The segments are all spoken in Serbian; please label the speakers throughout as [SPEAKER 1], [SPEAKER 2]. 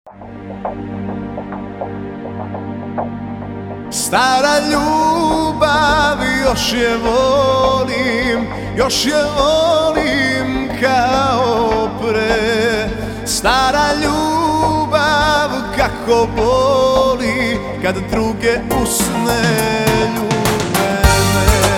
[SPEAKER 1] Stara ljubav, još je volim kao pre. Stara ljubav, kako boli kad druge usne ljube me.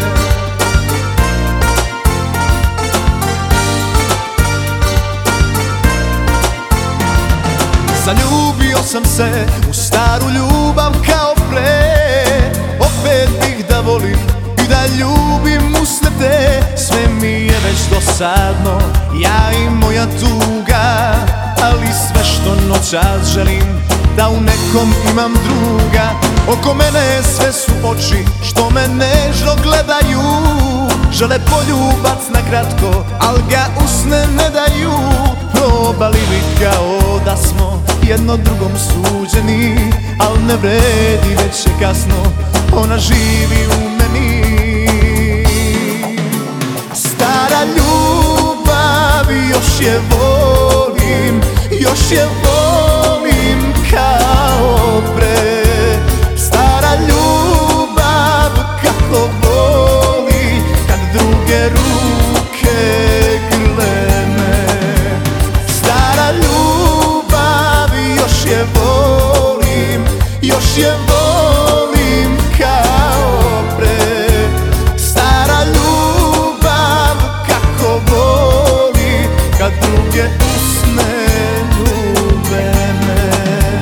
[SPEAKER 1] Zaljubio sam se u staru ljubav kao pre. Opet bih da volim i da ljubim usred te. Sve mi je već dosadno, ja i moja tuga. Ali sve što noćas želim, da u nekom imam druga. Oko mene sve su oči što me nežno gledaju. Žele poljubac na kratko, al ga usne ne daju. Probali bi kao da smo jedno drugom suđeni, al ne vredi, već je kasno, ona živi u meni. Stara ljubav, još je volim kao pre. Stara ljubav, kako boli kad druge ruke grle me. Stara ljubav, još je volim kao pre. Stara ljubav, kako boli kad druge usne ljube me.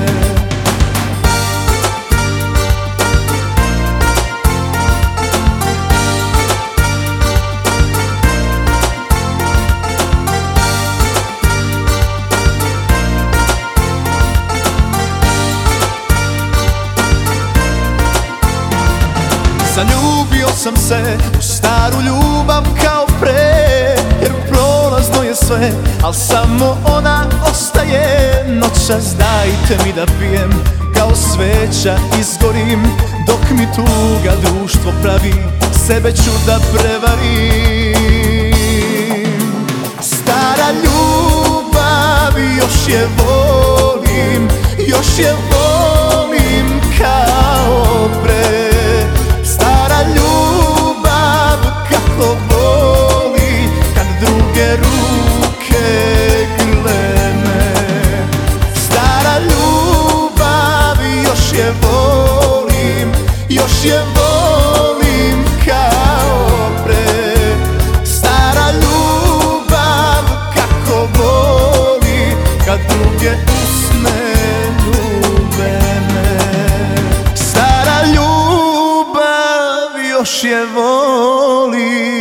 [SPEAKER 1] Zaljubio sam se u staru ljubav kao pre. Jer prolazno je sve, al samo ona ostaje. Noćas dajte mi da pijem, kao sveća izgorim. Dok mi tuga društvo pravi, sebe ću da prevarim. Stara ljubav, još je volim kao pre. Stara ljubav, kako boli kad druge ruke grle me. Stara ljubav, još je volim kao pre. Stara ljubav, kako boli kad druge usne ljube me. Stara ljubav, još je volim